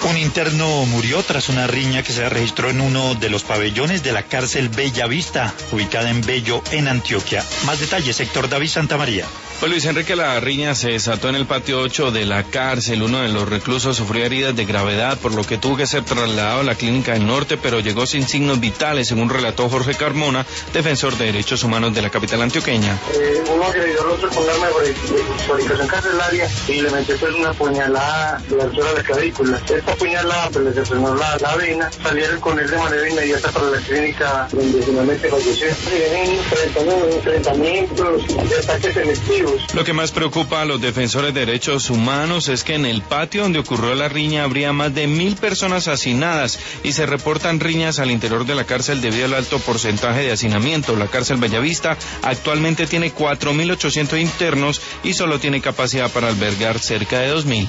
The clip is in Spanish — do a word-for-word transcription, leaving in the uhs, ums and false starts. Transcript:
Un interno murió tras una riña que se registró en uno de los pabellones de la cárcel Bellavista, ubicada en Bello, en Antioquia. Más detalles, Héctor David Santamaría. Pues Luis Enrique, la riña se desató en el patio ocho de la cárcel. Uno de los reclusos sufrió heridas de gravedad, por lo que tuvo que ser trasladado a la clínica del norte, pero llegó sin signos vitales, según relató Jorge Carmona, defensor de derechos humanos de la capital antioqueña. Eh, uno agredió al otro con arma de fabricación carcelaria y le metió pues una puñalada de la altura de la clavícula. Esta puñalada pues le determinó la, la vena, salieron con él de manera inmediata para la clínica donde finalmente falleció. Tienen enfrentamientos de ataques selectivos. Lo que más preocupa a los defensores de derechos humanos es que en el patio donde ocurrió la riña habría más de mil personas hacinadas y se reportan riñas al interior de la cárcel debido al alto porcentaje de hacinamiento. La cárcel Bellavista actualmente tiene cuatro mil ochocientos internos y solo tiene capacidad para albergar cerca de dos mil.